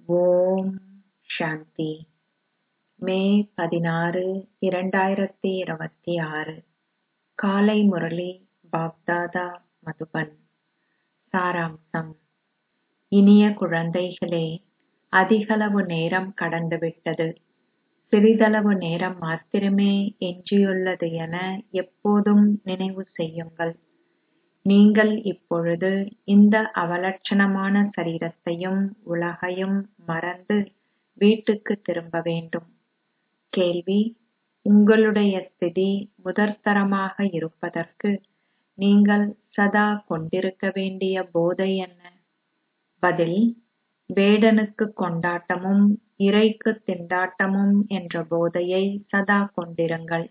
ஓம் சாந்தி. மே 16, 2026 காலை முரளி பாப்தாதா மதுபன். சாராம்சம். இனிய குழந்தைகளே, அதிகளவு நேரம் கடந்துவிட்டது. சிறிதளவு நேரம் மாத்திரமே எஞ்சியுள்ளது என எப்போதும் நினைவு செய்யுங்கள். நீங்கள் இப்பொழுது இந்த அவலட்சணமான சரீரத்தையும் உலகையும் மறந்து வீட்டுக்கு திரும்ப வேண்டும். கேள்வி: உங்களுடைய ஸ்திதி முதற்தரமாக இருப்பதற்கு நீங்கள் சதா கொண்டிருக்க வேண்டிய போதை என்ன? பதில்: வேடனுக்கு கொண்டாட்டமும் இரைக்கு திண்டாட்டமும் என்ற போதையை சதா கொண்டிருங்கள்.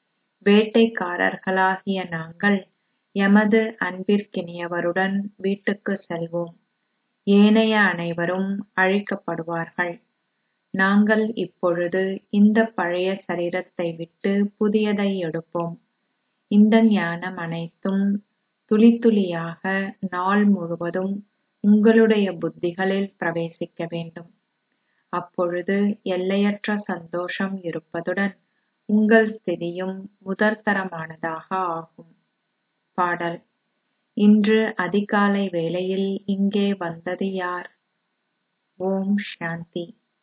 வேட்டைக்காரர்களாகிய நாங்கள் எமது அன்பிற்கினியவருடன் வீட்டுக்கு செல்வோம். ஏனைய அனைவரும் அழிக்கப்படுவார்கள். நாங்கள் இப்பொழுது இந்த பழைய சரீரத்தை விட்டு புதியதை எடுப்போம். இந்த ஞானம் அனைத்தும் துளி துளியாக நாள் முழுவதும் உங்களுடைய புத்திகளில் பிரவேசிக்க வேண்டும். அப்பொழுது எல்லையற்ற சந்தோஷம் இருப்பதுடன் உங்கள் ஸ்திதியும் முதற்தரமானதாக ஆகும். பாடல். இன்று அதிகாலை வேளையில் இங்கே வந்தது யார்? ஓம் சாந்தி.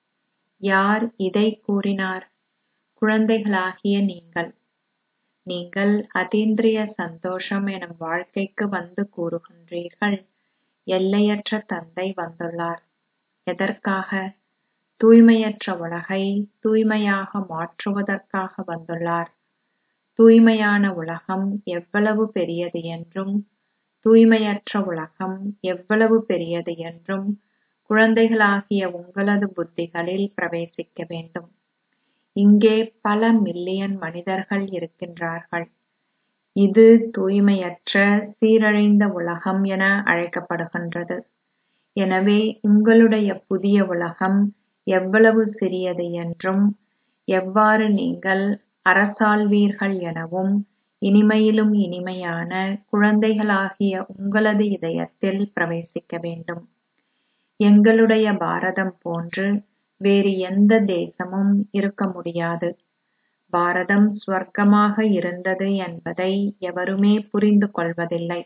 யார் இதை கூறினார்? குழந்தைகளாகிய நீங்கள். நீங்கள் அதீந்திரிய சந்தோஷம் எனும் வாழ்க்கைக்கு வந்து கூறுகின்றீர்கள், எல்லையற்ற தந்தை வந்துள்ளார். எதற்காக? தூய்மையற்ற உலகை தூய்மையாக மாற்றுவதற்காக வந்துள்ளார். தூய்மையான உலகம் எவ்வளவு பெரியது என்றும் தூய்மையற்ற உலகம் எவ்வளவு பெரியது என்றும் குழந்தைகளாகிய உங்களது புத்திகளில் பிரவேசிக்க வேண்டும். இங்கே பல மில்லியன் மனிதர்கள் இருக்கின்றார்கள். இது தூய்மையற்ற சீரழிந்த உலகம் என அழைக்கப்படுகின்றது. எனவே உங்களுடைய புதிய உலகம் எவ்வளவு சிறியது என்றும் எவ்வாறு நீங்கள் அரசாள்வீர்கள் எனவும் இனிமையிலும் இனிமையான குழந்தைகளாகிய உங்களது இதயத்தில் பிரவேசிக்க வேண்டும். எங்களுடைய பாரதம் போன்று வேறு எந்த தேசமும் இருக்க முடியாது. பாரதம் ஸ்வர்க்கமாக இருந்தது என்பதை எவருமே புரிந்து கொள்வதில்லை.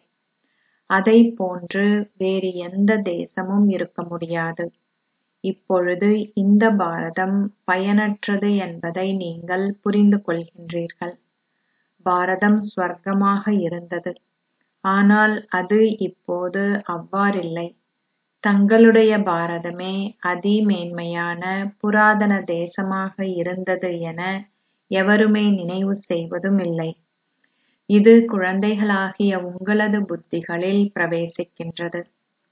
அதை போன்று வேறு எந்த தேசமும் இருக்க முடியாது. இப்பொழுது இந்த பாரதம் பயனற்றது என்பதை நீங்கள் புரிந்து கொள்கின்றீர்கள். பாரதம் ஸ்வர்க்கமாக இருந்தது. ஆனால் அது இப்போது அவ்வாறில்லை. தங்களுடைய பாரதமே அதிமேன்மையான புராதன தேசமாக இருந்தது என எவருமே நினைவு செய்வதும் இல்லை. இது குழந்தைகளாகிய உங்களது புத்திகளில் பிரவேசிக்கின்றது.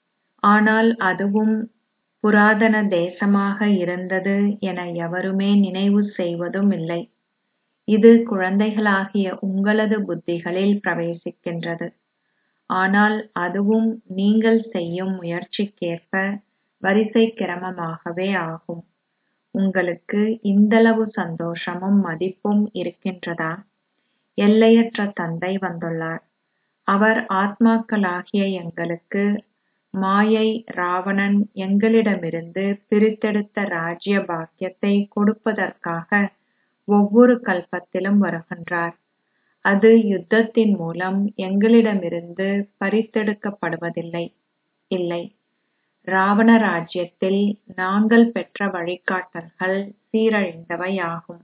ஆனால் அதுவும் புராதன தேசமாக இருந்தது என எவருமே நினைவு செய்வதும் இல்லை. இது குழந்தைகளாகிய உங்களது புத்திகளில் பிரவேசிக்கின்றது. ஆனால் அதுவும் நீங்கள் செய்யும் முயற்சிக்கேற்ப வரிசை கிரமமாகவே ஆகும். உங்களுக்கு இந்தளவு சந்தோஷமும் மதிப்பும் இருக்கின்றதா? எல்லையற்ற தந்தை வந்துள்ளார். அவர் ஆத்மாக்களாகிய எங்களுக்கு மாயை ராவணன் எங்களிடமிருந்து பிரித்தெடுத்த ராஜ்ய பாக்கியத்தை கொடுப்பதற்காக ஒவ்வொரு கல்பத்திலும் வருகின்றார். அது யுத்தத்தின் மூலம் எங்களிடமிருந்து பறித்தெடுக்கப்படுவதில்லை. இல்லை. ராவண ராஜ்யத்தில் நாங்கள் பெற்ற வழிகாட்டல்கள் சீரழிந்தவை ஆகும்.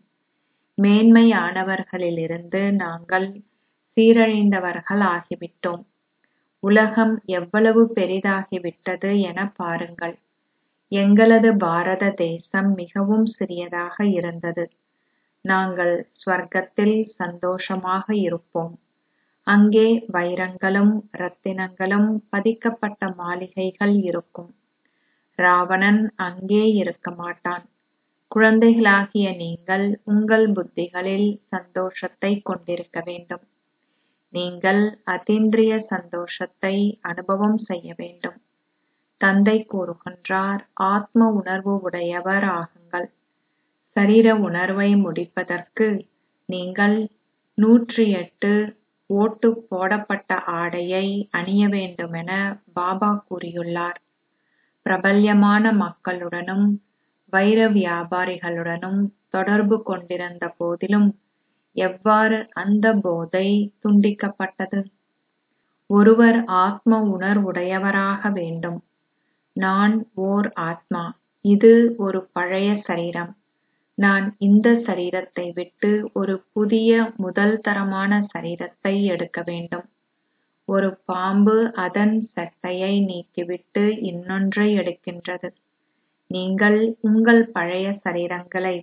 மேன்மையானவர்களிலிருந்து நாங்கள் சீரழிந்தவர்கள் ஆகிவிட்டோம். உலகம் எவ்வளவு பெரிதாகிவிட்டது என பாருங்கள். எங்களது பாரத தேசம் மிகவும் சிறியதாக இருந்தது. நாங்கள் ஸ்வர்க்கத்தில் சந்தோஷமாக இருப்போம். அங்கே வைரங்களும் ரத்தினங்களும் பதிக்கப்பட்ட மாளிகைகள் இருக்கும். ராவணன் அங்கே இருக்க மாட்டான். குழந்தைகளாகிய நீங்கள் உங்கள் புத்திகளில் சந்தோஷத்தை கொண்டிருக்க வேண்டும். நீங்கள் அதீந்திரிய சந்தோஷத்தை அனுபவம் செய்ய வேண்டும். தந்தை கூறுகின்றார், ஆத்ம உணர்வு உடையவர் ஆகுங்கள். சரீர உணர்வை முடிப்பதற்கு நீங்கள் 108 ஓட்டு போடப்பட்ட ஆடையை அணிய வேண்டுமென பாபா கூறியுள்ளார். பிரபல்யமான மக்களுடனும் வைர வியாபாரிகளுடனும் தொடர்பு கொண்டிருந்த போதிலும் எவ்வாறு அந்த போதை துண்டிக்கப்பட்டது? ஒருவர் ஆத்ம உணர்வுடையவராக வேண்டும். நான் ஓர் ஆத்மா. இது ஒரு பழைய சரீரம். நான் இந்த சரீரத்தை விட்டு ஒரு புதிய முதல் தரமான சரீரத்தை எடுக்க வேண்டும். ஒரு பாம்பு அதன் செட்டையை நீக்கிவிட்டு இன்னொன்றை எடுக்கின்றது. நீங்கள் உங்கள் பழைய சரீரங்களை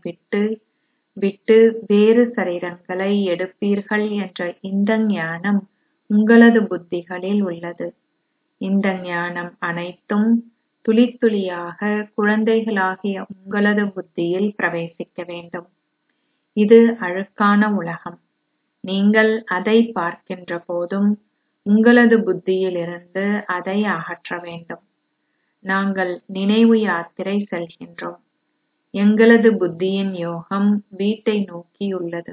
விட்டு வேறு சரீரங்களை எடுப்பீர்கள் என்ற இந்த ஞானம் உங்களது புத்திகளில் உள்ளது. இந்த ஞானம் அனைத்தும் துளி துளியாக குழந்தைகளாகிய உங்களது புத்தியில் பிரவேசிக்க வேண்டும். இது அழுக்கான உலகம். நீங்கள் அதை பார்க்கின்ற போதும் உங்களது புத்தியிலிருந்து அதை அகற்ற வேண்டும். நாங்கள் நினைவு யாத்திரை செல்கின்றோம். எங்களது புத்தியின் யோகம் வீட்டை நோக்கியுள்ளது.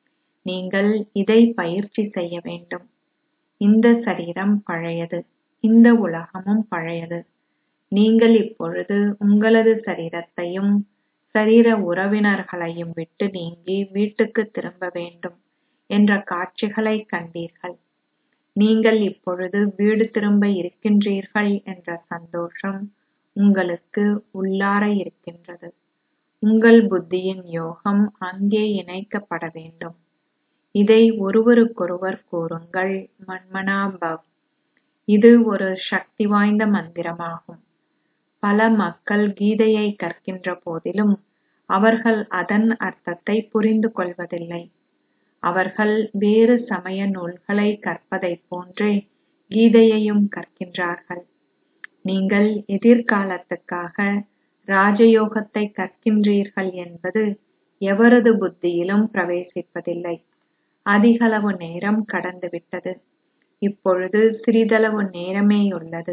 நீங்கள் இதை பயிற்சி செய்ய வேண்டும். இந்த சரீரம் பழையது. இந்த உலகமும் பழையது. நீங்கள் இப்பொழுது உங்களது சரீரத்தையும் சரீர உறவினர்களையும் விட்டு நீங்கி வீட்டுக்கு திரும்ப வேண்டும் என்ற காட்சிகளை கண்டீர்கள். நீங்கள் இப்பொழுது வீடு திரும்ப இருக்கின்றீர்கள் என்ற சந்தோஷம் உங்களுக்கு உள்ளார இருக்கின்றது. உங்கள் புத்தியின் யோகம் அங்கே இணைக்கப்பட வேண்டும். இதை ஒருவருக்கொருவர் கூறுங்கள். மன்மனா பவ். இது ஒரு சக்தி வாய்ந்த மந்திரமாகும். பல மக்கள் கீதையை கற்கின்ற போதிலும் அவர்கள் அதன் அர்த்தத்தை புரிந்து கொள்வதில்லை. அவர்கள் வேறு சமய நூல்களை கற்பதைப் போன்றே கீதையையும் கற்கின்றார்கள். நீங்கள் எதிர்காலத்துக்காக ராஜயோகத்தை கற்கின்றீர்கள் என்பது எவரது புத்தியிலும் பிரவேசிப்பதில்லை. அதிகளவு நேரம் கடந்துவிட்டது. இப்பொழுது சிறிதளவு நேரமேயுள்ளது.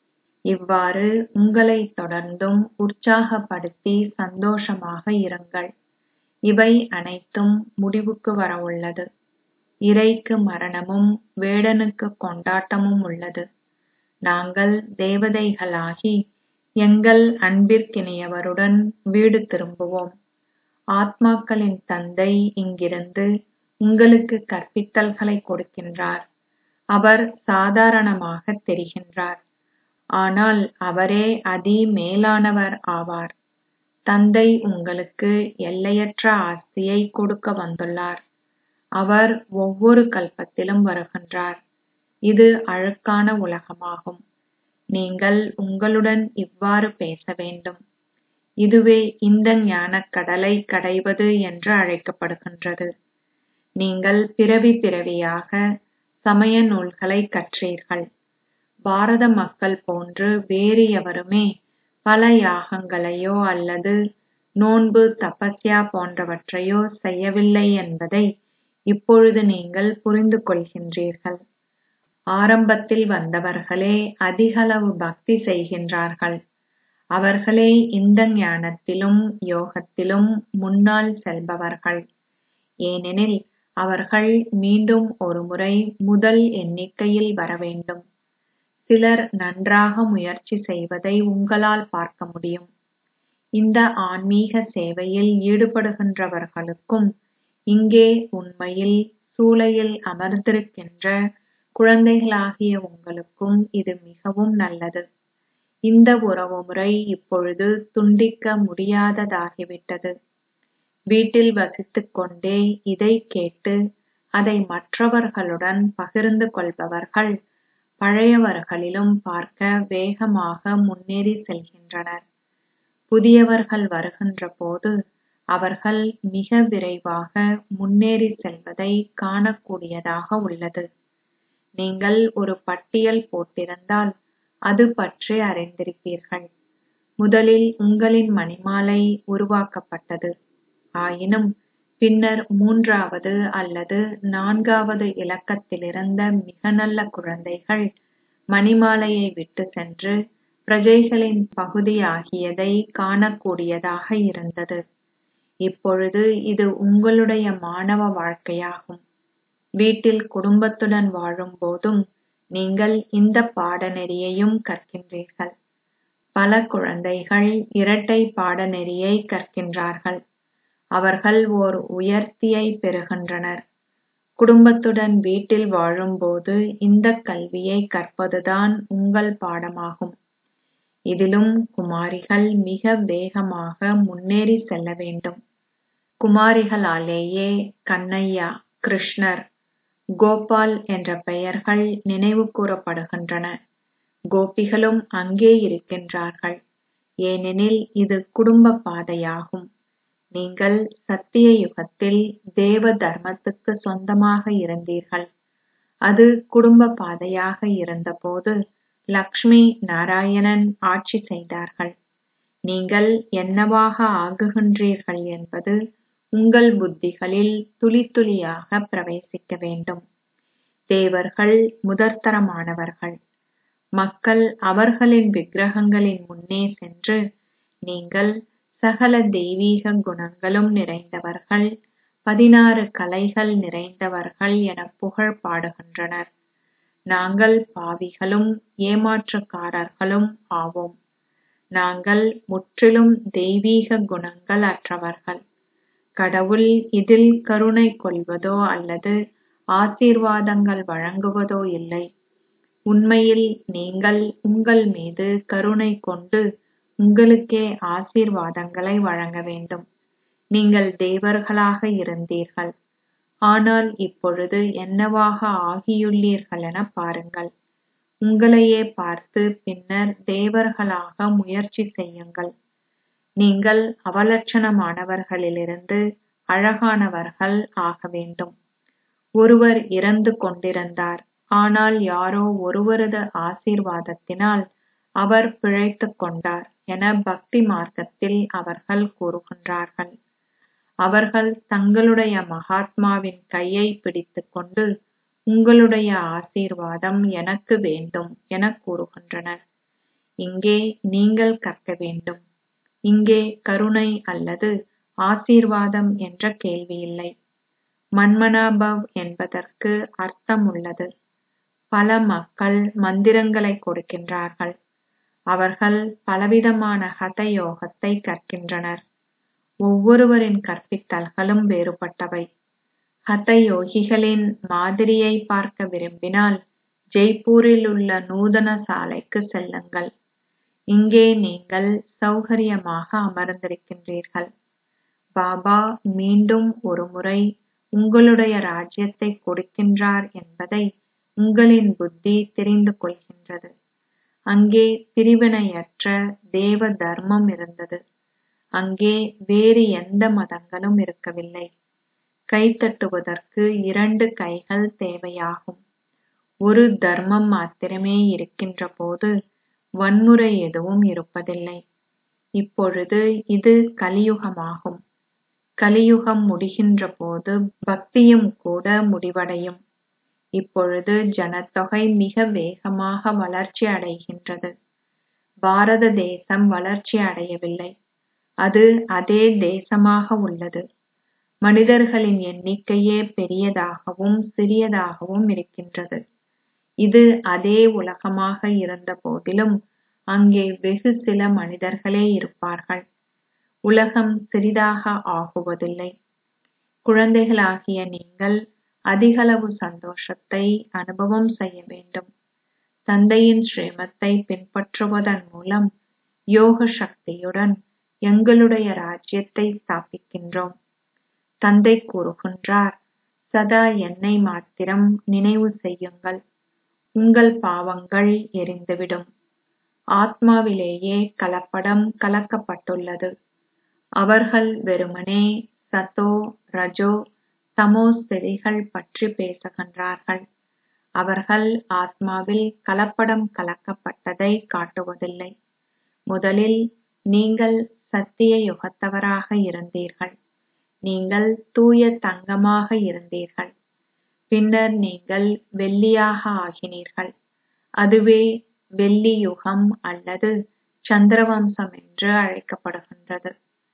இவ்வாறு உங்களை தொடர்ந்தும் உற்சாகப்படுத்தி சந்தோஷமாக இருங்கள். இவை அனைத்தும் முடிவுக்கு வரவுள்ளது. இரைக்கு மரணமும் வேடனுக்கு கொண்டாட்டமும் உள்ளது. நாங்கள் தேவதைகளாகி எங்கள் அன்பிற்கினியவருடன் வீடு திரும்புவோம். ஆத்மாக்களின் தந்தை இங்கிருந்து உங்களுக்கு கற்பித்தல்களை கொடுக்கின்றார். அவர் சாதாரணமாக தெரிகின்றார். ஆனால் அவரே அதி மேலானவர் ஆவார். தந்தை உங்களுக்கு எல்லையற்ற ஆஸ்தியை கொடுக்க வந்துள்ளார். அவர் ஒவ்வொரு கல்பத்திலும் வருகின்றார். இது அழுக்கான உலகமாகும். நீங்கள் உங்களுடன் இவ்வாறு பேச வேண்டும். இதுவே இந்த ஞானக் கடலை கடைவது என்று அழைக்கப்படுகின்றது. நீங்கள் பிறவி பிறவியாக சமய நூல்களை கற்றீர்கள். பாரத மக்கள் போன்று வேறு எவருமே பல யாகங்களையோ அல்லது நோன்பு தபஸ்யா போன்றவற்றையோ செய்யவில்லை என்பதை இப்பொழுது நீங்கள் புரிந்து கொள்கின்றீர்கள். ஆரம்பத்தில் வந்தவர்களே அதிகளவு பக்தி செய்கின்றார்கள். அவர்களே இந்த ஞானத்திலும் யோகத்திலும் முன்னால் செல்பவர்கள். ஏனெனில் அவர்கள் மீண்டும் ஒருமுறை முதல் எண்ணிக்கையில் வரவேண்டும். சிலர் நன்றாக முயற்சி செய்வதை உங்களால் பார்க்க முடியும். இந்த ஆன்மீக சேவையில் ஈடுபடுகின்றவர்களுக்கும் இங்கே உண்மையில் சூளையில் அமர்ந்திருக்கின்ற குழந்தைகளாகிய உங்களுக்கும் இது மிகவும் நல்லது. இந்த உறவுமுறை இப்பொழுது துண்டிக்க முடியாததாகிவிட்டது. வீட்டில் வசித்துக் கொண்டே இதை கேட்டு அதை மற்றவர்களுடன் பகிர்ந்து கொள்பவர்கள் பழையவர்களிலும் பார்க்க வேகமாக முன்னேறி செல்கின்றனர். புதியவர்கள் வருகின்ற போது அவர்கள் மிக விரைவாக முன்னேறி செல்வதை காணக்கூடியதாக உள்ளது. நீங்கள் ஒரு பட்டியல் போட்டிருந்தால் அது பற்றி அறிந்திருப்பீர்கள். முதலில் உங்களின் மணிமாலை உருவாக்கப்பட்டது. ஆயினும் பின்னர் 3வது அல்லது 4வது இலக்கத்திலிருந்த மிக நல்ல குழந்தைகள் மணிமாலையை விட்டு சென்று பிரஜைகளின் பகுதியாகியதை காணக்கூடியதாக இருந்தது. இப்பொழுது இது உங்களுடைய மாணவ வாழ்க்கையாகும். வீட்டில் குடும்பத்துடன் வாழும் போதும் நீங்கள் இந்த பாடநெறியையும் கற்கின்றீர்கள். பல குழந்தைகள் இரட்டை பாடநெறியை கற்கின்றார்கள். அவர்கள் ஓர் உயர்த்தியை பெறுகின்றனர். குடும்பத்துடன் வீட்டில் வாழும்போது இந்தக் கல்வியை கற்பதுதான் உங்கள் பாடமாகும். இதிலும் குமாரிகள் மிக வேகமாக முன்னேறி செல்ல வேண்டும். குமாரிகளாலேயே கண்ணையா, கிருஷ்ணர், கோபால் என்ற பெயர்கள் நினைவு கூறப்படுகின்றன. கோபிகளும் அங்கே இருக்கின்றார்கள். ஏனெனில் இது குடும்ப பாதையாகும். நீங்கள் சத்திய யுகத்தில் தேவ தர்மத்துக்கு சொந்தமாக இருந்தீர்கள். அது குடும்ப பாதையாக இருந்தபோது லக்ஷ்மி நாராயணன் ஆட்சி செய்தார்கள். நீங்கள் என்னவாக ஆகுகின்றீர்கள் என்பது உங்கள் புத்திகளில் துளி துளியாக பிரவேசிக்க வேண்டும். தேவர்கள் முதற்தரமானவர்கள். மக்கள் அவர்களின் விக்கிரகங்களின் முன்னே சென்று, நீங்கள் சகல தெய்வீக குணங்களும் நிறைந்தவர்கள், 16 கலைகள் நிறைந்தவர்கள் என புகழ் பாடுகின்றனர். நாங்கள் பாவிகளும் ஏமாற்றுக்காரர்களும் ஆவோம். நாங்கள் முற்றிலும் தெய்வீக குணங்கள் அற்றவர்கள். கடவுள் இதில் கருணை கொள்வதோ அல்லது ஆசீர்வாதங்கள் வழங்குவதோ இல்லை. உண்மையில் நீங்கள் உங்கள் மீது கருணை கொண்டு உங்களுக்கே ஆசீர்வாதங்களை வழங்க வேண்டும். நீங்கள் தேவர்களாக இருந்தீர்கள். ஆனால் இப்பொழுது என்னவாக ஆகியுள்ளீர்கள் என பாருங்கள். உங்களையே பார்த்து பின்னர் தேவர்களாக முயற்சி செய்யுங்கள். நீங்கள் அவலட்சணமானவர்களிலிருந்து அழகானவர்கள் ஆக வேண்டும். ஒருவர் இறந்து கொண்டிருந்தார். ஆனால் யாரோ ஒருவரது ஆசீர்வாதத்தினால் அவர் பிழைத்துக் கொண்டார் என பக்தி மார்க்கத்தில் அவர்கள் கூறுகின்றார்கள். அவர்கள் தங்களுடைய மகாத்மாவின் கையை பிடித்துக்கொண்டு, உங்களுடைய ஆசீர்வாதம் எனக்கு வேண்டும் என கூறுகின்றனர். இங்கே நீங்கள் கற்க வேண்டும். இங்கே கருணை அல்லது ஆசீர்வாதம் என்ற கேள்வியில்லை. மன்மனாபவ் என்பதற்கு அர்த்தம் உள்ளது. பல மக்கள் மந்திரங்களை கொடுக்கின்றார்கள். அவர்கள் பலவிதமான ஹத யோகத்தை கற்கின்றனர். ஒவ்வொருவரின் கற்பித்தல்களும் வேறுபட்டவை. ஹத யோகிகளின் மாதிரியை பார்க்க விரும்பினால் ஜெய்ப்பூரில் உள்ள நூதன சாலைக்கு செல்லுங்கள். இங்கே நீங்கள் சௌகரியமாக அமர்ந்திருக்கின்றீர்கள். பாபா மீண்டும் ஒருமுறை உங்களுடைய ராஜ்யத்தை கொடுக்கின்றார் என்பதை உங்களின் புத்தி தெரிந்து கொள்கின்றது. அங்கே பிரிவினையற்ற தேவ தர்மம் இருந்தது. அங்கே வேறு எந்த மதங்களும் இருக்கவில்லை. கைத்தட்டுவதற்கு 2 கைகள் தேவையாகும். ஒரு தர்மம் மாத்திரமே இருக்கின்ற போது வன்முறை எதுவும் இருப்பதில்லை. இப்பொழுது இது கலியுகமாகும். கலியுகம் முடிகின்ற போது பக்தியும் கூட முடிவடையும். இப்பொழுது ஜனத்தொகை மிக வேகமாக வளர்ச்சி அடைகின்றது. பாரத தேசம் வளர்ச்சி அடையவில்லை. அது அதே தேசமாக உள்ளது. மனிதர்களின் எண்ணிக்கையே பெரியதாகவும் சிறியதாகவும் இருக்கின்றது. இது அதே உலகமாக இருந்த போதிலும் அங்கே வெகு சில மனிதர்களே இருப்பார்கள். உலகம் சிறிதாக ஆகுவதில்லை. குழந்தைகளாகிய நீங்கள் அதிகளவு சந்தோஷத்தை அனுபவம் செய்ய வேண்டும். தந்தையின் ஸ்ரீமத்தை பின்பற்றுவதன் மூலம் யோக சக்தியுடன் எங்களுடைய ராஜ்யத்தை ஸ்தாபிக்கின்றோம். தந்தை கூறுகின்றார், சதா என்னை மாத்திரம் நினைவு செய்யுங்கள். உங்கள் பாவங்கள் எரிந்துவிடும். ஆத்மாவிலேயே கலப்படம் கலக்கப்பட்டுள்ளது. அவர்கள் வெறுமனே சதோ, ரஜோ, தமோ ஸ்திதிகள் பற்றி பேசுகின்றார்கள். அவர்கள் ஆத்மாவில் கலப்படம் கலக்கப்பட்டதை காட்டுவதில்லை. முதலில் நீங்கள் சத்திய யுகத்தவராக இருந்தீர்கள். நீங்கள் தூய தங்கமாக இருந்தீர்கள். பின்னர் நீங்கள் வெள்ளியாக ஆகினீர்கள். அதுவே வெள்ளி யுகம் அல்லது சந்திரவம்சம் என்று அழைக்கப்படுகின்றது.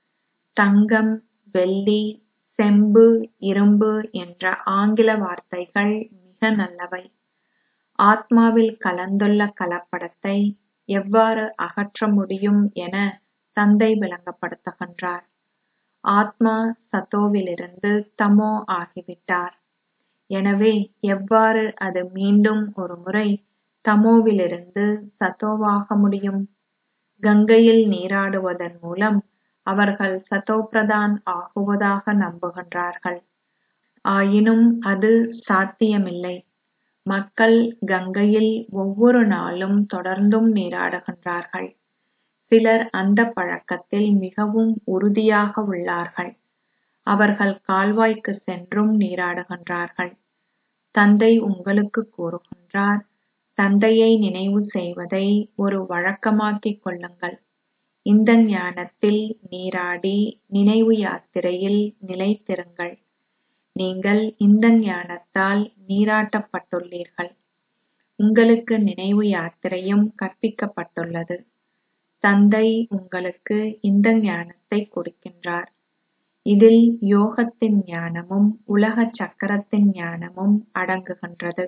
தங்கம், வெள்ளி, செம்பு, இரும்பு என்ற ஆங்கில வார்த்தைகள் மிக நல்லவை. ஆத்மாவில் கலந்துள்ள கலப்படத்தை எவ்வாறு அகற்ற முடியும் என தந்தை விளங்கப்படுத்துகின்றார். ஆத்மா சத்தோவிலிருந்து தமோ ஆகிவிட்டார். எனவே எவ்வாறு அது மீண்டும் ஒரு முறை தமோவிலிருந்து சத்தோவாக முடியும்? கங்கையில் நீராடுவதன் மூலம் அவர்கள் சத்தோபிரதான் ஆகுவதாக நம்புகின்றார்கள். ஆயினும் அது சாத்தியமில்லை. மக்கள் கங்கையில் ஒவ்வொரு நாளும் தொடர்ந்தும் நீராடுகின்றார்கள். சிலர் அந்த பழக்கத்தில் மிகவும் உறுதியாக உள்ளார்கள். அவர்கள் கால்வாய்க்கு சென்றும் நீராடுகின்றார்கள். தந்தை உங்களுக்கு கூறுகின்றார், தந்தையை நினைவு செய்வதை ஒரு வழக்கமாக்கிக் கொள்ளுங்கள். இந்த ஞானத்தில் நீராடி நினைவு யாத்திரையில் நிலைத்திருங்கள். நீங்கள் இந்த ஞானத்தால் நீராட்டப்பட்டுள்ளீர்கள். உங்களுக்கு நினைவு யாத்திரையும் கற்பிக்கப்பட்டுள்ளது. தந்தை உங்களுக்கு இந்த ஞானத்தை கொடுக்கின்றார். இதில் யோகத்தின் ஞானமும் உலக சக்கரத்தின் ஞானமும் அடங்குகின்றது.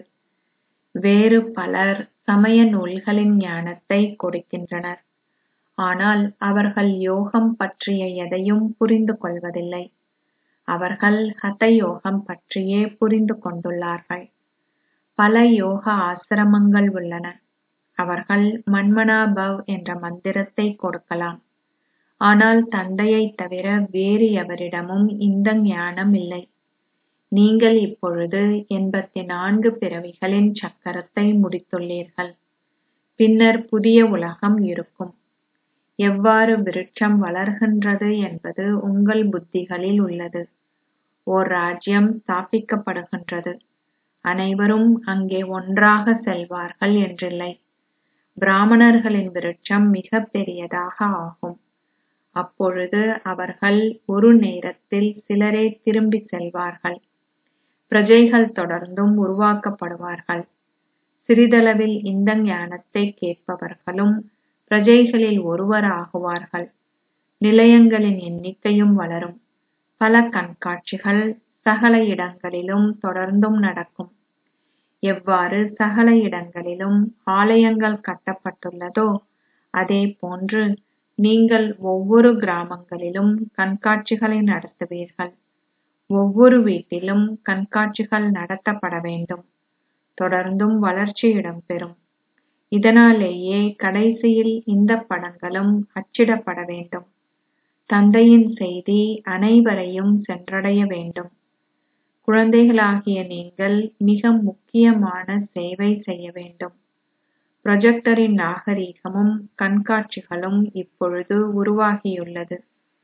வேறு பலர் சமய நூல்களின் ஞானத்தை கொடுக்கின்றனர். ஆனால் அவர்கள் யோகம் பற்றிய எதையும் புரிந்து கொள்வதில்லை. அவர்கள் ஹத யோகம் பற்றியே புரிந்து கொண்டுள்ளார்கள். பல யோக ஆசிரமங்கள் உள்ளன. அவர்கள் மன்மனாபவ் என்ற மந்திரத்தை கொடுக்கலாம். ஆனால் தந்தையைத் தவிர வேறு எவரிடமும் இந்த ஞானம் இல்லை. நீங்கள் இப்பொழுது 84 பிறவிகளின் சக்கரத்தை முடித்துள்ளீர்கள். பின்னர் புதிய உலகம் இருக்கும். எவ்வாறு விருட்சம் வளர்கின்றது என்பது உங்கள் புத்திகளில் உள்ளது. ஓர் ராஜ்யம் ஸ்தாபிக்கப்படுகின்றது. அனைவரும் அங்கே ஒன்றாக செல்வார்கள் என்றில்லை. பிராமணர்களின் விருட்சம் மிக பெரியதாக ஆகும். அப்பொழுது அவர்கள் ஒரு நேரத்தில் சிலரே திரும்பி செல்வார்கள். பிரஜைகள் தொடர்ந்தும் உருவாக்கப்படுவார்கள். சிறிதளவில் இந்த ஞானத்தை கேட்பவர்களும் பிரஜைகளில் ஒருவர் ஆகுவார்கள். நிலையங்களின் எண்ணிக்கையும் வளரும். பல கண்காட்சிகள் சகல இடங்களிலும் தொடர்ந்தும் நடக்கும். எவ்வாறு சகல இடங்களிலும் ஆலயங்கள் கட்டப்பட்டுள்ளதோ அதே போன்று நீங்கள் ஒவ்வொரு கிராமங்களிலும் கண்காட்சிகளை நடத்துவீர்கள். ஒவ்வொரு வீட்டிலும் கண்காட்சிகள் நடத்தப்பட வேண்டும். தொடர்ந்தும் வளர்ச்சி இடம்பெறும். இதனாலேயே கடைசியில் இந்த படங்களும் அச்சிடப்பட வேண்டும். தந்தையின் செய்தி அனைவரையும் சென்றடைய வேண்டும். குழந்தைகளாகிய நீங்கள் மிக முக்கியமான சேவை செய்ய வேண்டும். புரொஜெக்டரின் நாகரீகமும் கண்காட்சிகளும் இப்பொழுது உருவாகியுள்ளது.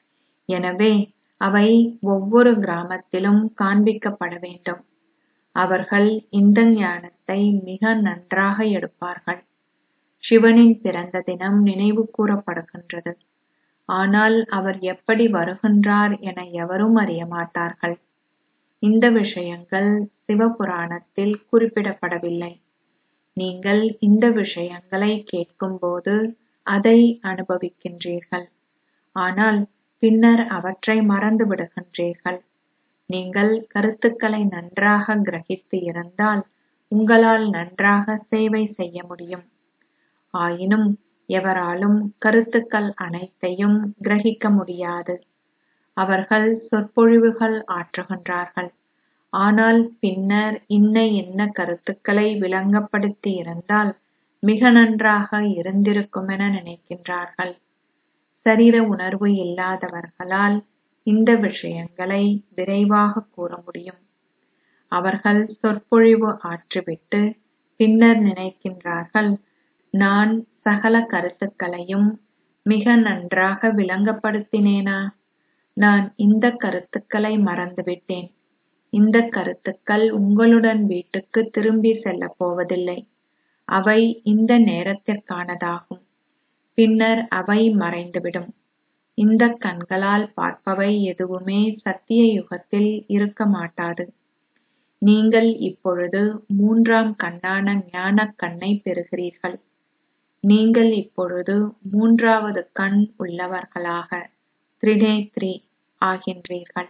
எனவே அவை ஒவ்வொரு கிராமத்திலும் காண்பிக்கப்பட வேண்டும். அவர்கள் இந்த ஞானத்தை மிக நன்றாக எடுப்பார்கள். சிவனின் பிறந்த தினம் நினைவு கூறப்படுகின்றது. ஆனால் அவர் எப்படி வருகின்றார் என எவரும் அறிய மாட்டார்கள். இந்த விஷயங்கள் சிவபுராணத்தில் குறிப்பிடப்படவில்லை. நீங்கள் இந்த விஷயங்களை கேட்கும்போது அதை அனுபவிக்கின்றீர்கள். ஆனால் பின்னர் அவற்றை மறந்து விடுகின்றீர்கள். நீங்கள் கருத்துக்களை நன்றாக கிரகித்து இருந்தால் உங்களால் நன்றாக சேவை செய்ய முடியும். ஆயினும் எவராலும் கருத்துக்கள் அனைத்தையும் கிரகிக்க முடியாது. அவர்கள் சொற்பொழிவுகள் ஆற்றுகின்றார்கள். ஆனால் பின்னர் இன்ன கருத்துக்களை விளங்கப்படுத்தி இருந்தால் மிக நன்றாக இருந்திருக்குமென நினைக்கின்றார்கள். சரீர உணர்வு இல்லாதவர்களால் இந்த விஷயங்களை விரைவாக கூற முடியும். அவர்கள் சொற்பொழிவு ஆற்றிவிட்டு பின்னர் நினைக்கின்றார்கள், நான் சகல கருத்துக்களையும் மிக நன்றாக விளங்கப்படுத்தினேனா? நான் இந்த கருத்துக்களை மறந்துவிட்டேன். இந்த கருத்துக்கள் உங்களுடன் வீட்டுக்கு திரும்பி செல்லப் போவதில்லை. அவை இந்த நேரத்திற்கானதாகும். பின்னர் அவை மறைந்துவிடும். இந்த கண்களால் பார்ப்பவை எதுவுமே சத்திய யுகத்தில் இருக்க மாட்டாது. நீங்கள் இப்பொழுது 3ஆம் கண்ணான ஞானக் கண்ணை பெறுகிறீர்கள். நீங்கள் இப்பொழுது 3வது கண் உள்ளவர்களாக திரிநேத்ரி ஆகின்றீர்கள்.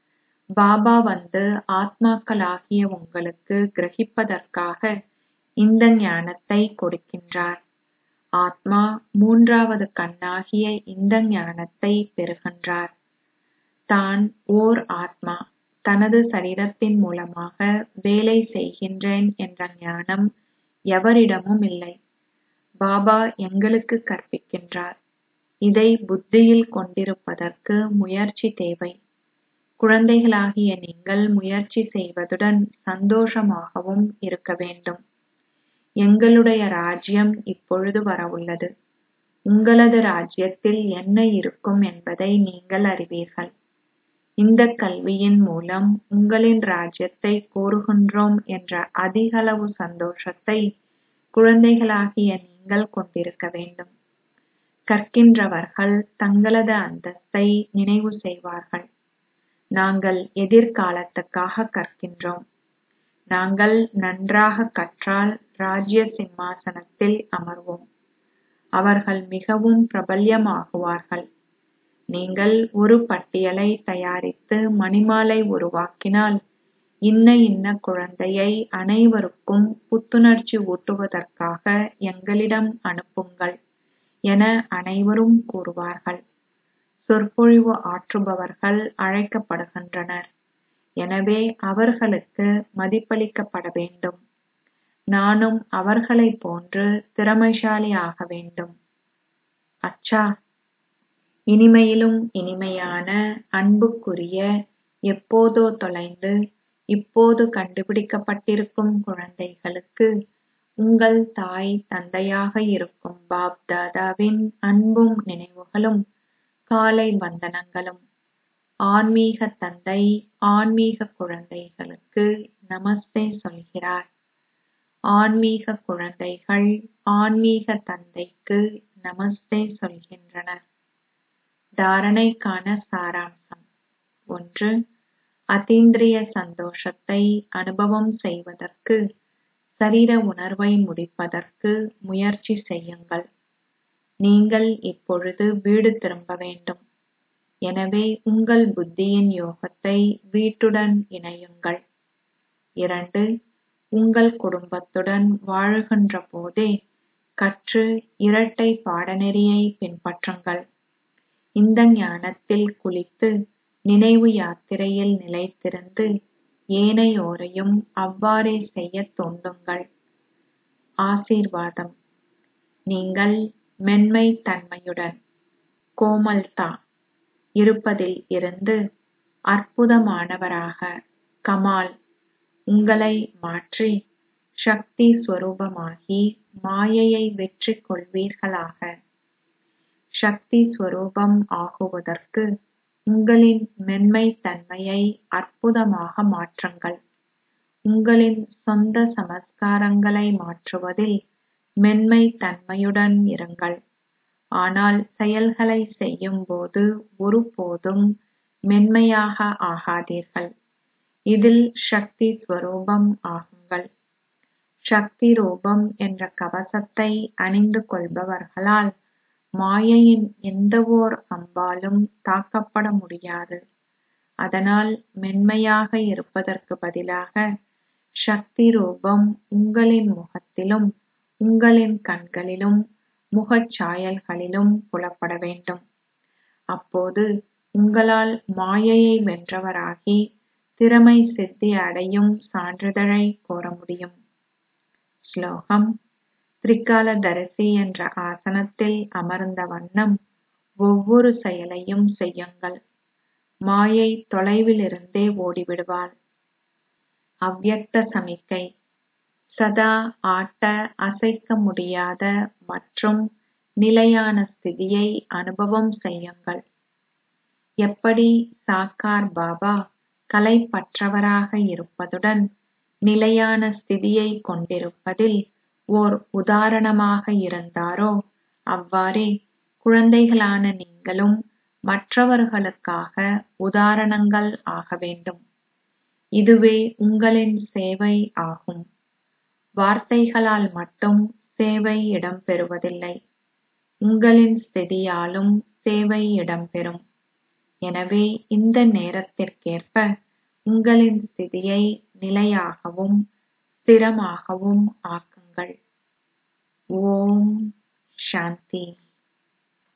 பாபா வந்து ஆத்மாக்களாகிய உங்களுக்கு கிரகிப்பதற்காக இந்த ஞானத்தை கொடுக்கின்றார். ஆத்மா மூன்றாவது கண்ணாகிய இந்த ஞானத்தை பெறுகின்றார். தான் ஓர் ஆத்மா தனது சரீரத்தின் மூலமாக வேலை செய்கின்றேன் என்ற ஞானம் எவரிடமும் இல்லை. பாபா எங்களுக்கு கற்பிக்கின்றார். இதை புத்தியில் கொண்டிருப்பதற்கு முயற்சி தேவை. குழந்தைகளாகிய நீங்கள் முயற்சி செய்வதுடன் சந்தோஷமாகவும் இருக்க வேண்டும். எங்களுடைய ராஜ்யம் இப்பொழுது வரவுள்ளது. உங்களது ராஜ்யத்தில் என்ன இருக்கும் என்பதை நீங்கள் அறிவீர்கள். இந்த கல்வியின் மூலம் உங்களின் ராஜ்யத்தை கோருகின்றோம் என்ற அதிகளவு சந்தோஷத்தை குழந்தைகளாகிய நீங்கள் கொண்டிருக்க வேண்டும். கற்கின்றவர்கள் தங்களது அந்தஸ்தை நினைவு செய்வார்கள். நாங்கள் எதிர்காலத்துக்காக கற்கின்றோம். நாங்கள் நன்றாக கற்றால் ராஜ்ய சிம்மாசனத்தில் அமர்வோம். அவர்கள் மிகவும் பிரபல்யமாகுவார்கள். நீங்கள் ஒரு பட்டியலை தயாரித்து மணிமாலை உருவாக்கினால் இன்ன குழந்தையை அனைவருக்கும் புத்துணர்ச்சி ஊட்டுவதற்காக எங்களிடம் அனுப்புங்கள் என அனைவரும் கூறுவார்கள். சொற்பொழிவு ஆற்றுபவர்கள் அழைக்கப்படுகின்றனர். எனவே அவர்களுக்கு மதிப்பளிக்கப்பட வேண்டும். நானும் அவர்களைப் போன்று திறமைசாலி ஆக வேண்டும். அச்சா, இனிமையிலும் இனிமையான அன்புக்குரிய எப்போதோ தொலைந்து இப்போது கண்டுபிடிக்கப்பட்டிருக்கும் குழந்தைகளுக்கு உங்கள் தாய் தந்தையாக இருக்கும் பாப் தாதாவின் அன்பும் நினைவுகளும் காலை வந்தனங்களும். ஆன்மீக தந்தை ஆன்மீக குழந்தைகளுக்கு நமஸ்தே சொல்கிறார். ஆன்மீக குழந்தைகள் ஆன்மீக தந்தைக்கு நமஸ்தே சொல்கின்றனர். தாரணைக்கான சாராம்சம். 1. அதீந்திரிய சந்தோஷத்தை அனுபவம் செய்வதற்கு சரீர உணர்வை முடிப்பதற்கு முயற்சி செய்யுங்கள். நீங்கள் இப்பொழுது வீடு திரும்ப வேண்டும். எனவே உங்கள் புத்தியின் யோகத்தை வீட்டுடன் இணையுங்கள். 2. உங்கள் குடும்பத்துடன் வாழுகின்ற போதே கற்று இரட்டை பாடநெறியை பின்பற்றுங்கள். இந்த ஞானத்தில் குளித்து நினைவு யாத்திரையில் நிலைத்திருந்து ஏனையோரையும் அவ்வாறே செய்யத் தூண்டுங்கள். ஆசீர்வாதம். நீங்கள் மென்மை தன்மையுடன் கோமல்தா இருப்பதில் இருந்து அற்புதமானவராக கமால் உங்களை மாற்றி சக்தி ஸ்வரூபமாகி மாயையை வெற்றி கொள்வீர்களாக. சக்தி ஸ்வரூபம் ஆகுவதற்கு உங்களின் மென்மை தன்மையை அற்புதமாக மாற்றுங்கள். உங்களின் சொந்த சமஸ்காரங்களை மாற்றுவதில் மென்மை தன்மையுடன் இருங்கள். ஆனால் செயல்களை செய்யும் போது ஒருபோதும் மென்மையாக ஆகாதீர்கள். இதில் சக்தி ஸ்வரூபம் ஆகுங்கள். சக்தி ரூபம் என்ற கவசத்தை அணிந்து கொள்பவர்களால் மாயையின் எந்தவோர் அம்பாலும் தாக்கப்பட முடியாது. அதனால் மென்மையாக இருப்பதற்கு பதிலாக சக்தி ரூபம் உங்களின் முகத்திலும் உங்களின் கண்களிலும் முகச்சாயல்களிலும் புலப்பட வேண்டும். அப்போது உங்களால் மாயையை வென்றவராகி திறமை சித்தி அடையும் சான்றிதழை கோர முடியும். ஸ்லோகம். திரிகாலதரிசி என்ற ஆசனத்தில் அமர்ந்த வண்ணம் ஒவ்வொரு செயலையும் செய்யுங்கள். மாயை தொலைவிலிருந்தே ஓடிவிடுவாள். அவ்யக்த சமிக்கை. சதா ஆட்ட அசைக்க முடியாத மற்றும் நிலையான ஸ்திதியை அனுபவம் செய்யுங்கள். எப்படி சாக்கார் பாபா கலைப்பற்றவராக இருப்பதுடன் நிலையான ஸ்திதியை கொண்டிருப்பதில் ஓர் உதாரணமாக இருந்தாரோ அவ்வாறே குழந்தைகளான நீங்களும் மற்றவர்களுக்காக உதாரணங்கள் ஆக வேண்டும். இதுவே உங்களின் சேவை ஆகும். வார்த்தைகளால் மட்டும் சேவை இடம்பெறுவதில்லை. உங்களின் ஸ்திதியாலும் சேவை இடம்பெறும். எனவே இந்த நேரத்திற்கேற்ப உங்களின் ஸ்திதியை நிலையாகவும் ஸ்திரமாகவும் ஆக்குங்கள். ஓம் சாந்தி.